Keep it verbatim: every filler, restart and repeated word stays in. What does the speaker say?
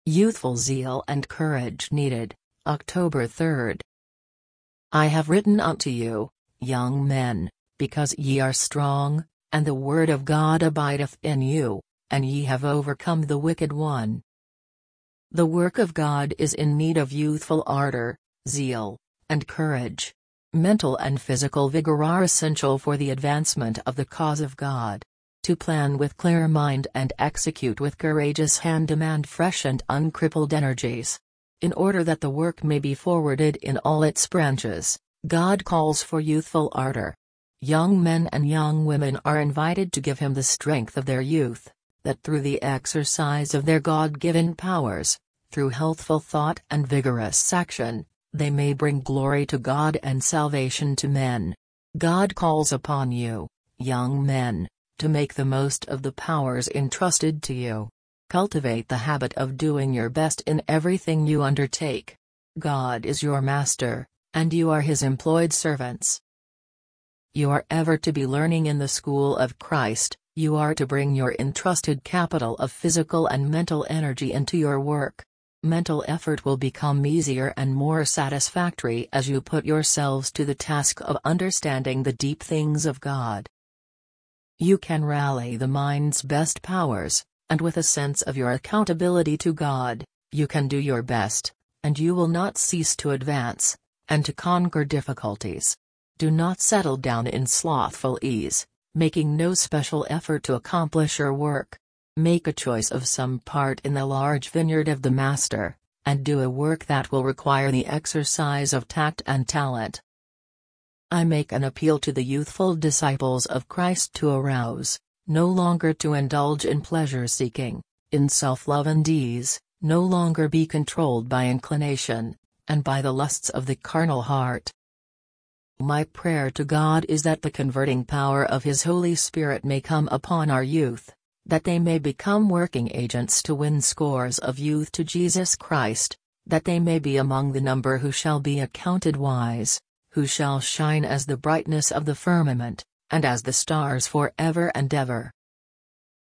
Youthful zeal and courage needed, October third. I have written unto you, young men, because ye are strong, and the word of God abideth in you, and ye have overcome the wicked one. The work of God is in need of youthful ardor, zeal, and courage. Mental and physical vigor are essential for the advancement of the cause of God. To plan with clear mind and execute with courageous hand demand fresh and uncrippled energies. In order that the work may be forwarded in all its branches, God calls for youthful ardor. Young men and young women are invited to give Him the strength of their youth, that through the exercise of their God-given powers, through healthful thought and vigorous action, they may bring glory to God and salvation to men. God calls upon you, young men, to make the most of the powers entrusted to you. Cultivate the habit of doing your best in everything you undertake. God is your master, and you are His employed servants. You are ever to be learning in the school of Christ. You are to bring your entrusted capital of physical and mental energy into your work. Mental effort will become easier and more satisfactory as you put yourselves to the task of understanding the deep things of God. You can rally the mind's best powers, and with a sense of your accountability to God, you can do your best, and you will not cease to advance, and to conquer difficulties. Do not settle down in slothful ease, making no special effort to accomplish your work. Make a choice of some part in the large vineyard of the Master, and do a work that will require the exercise of tact and talent. I make an appeal to the youthful disciples of Christ to arouse, no longer to indulge in pleasure-seeking, in self-love and ease, no longer be controlled by inclination, and by the lusts of the carnal heart. My prayer to God is that the converting power of His Holy Spirit may come upon our youth, that they may become working agents to win scores of youth to Jesus Christ, that they may be among the number who shall be accounted wise, who shall shine as the brightness of the firmament, and as the stars for ever and ever.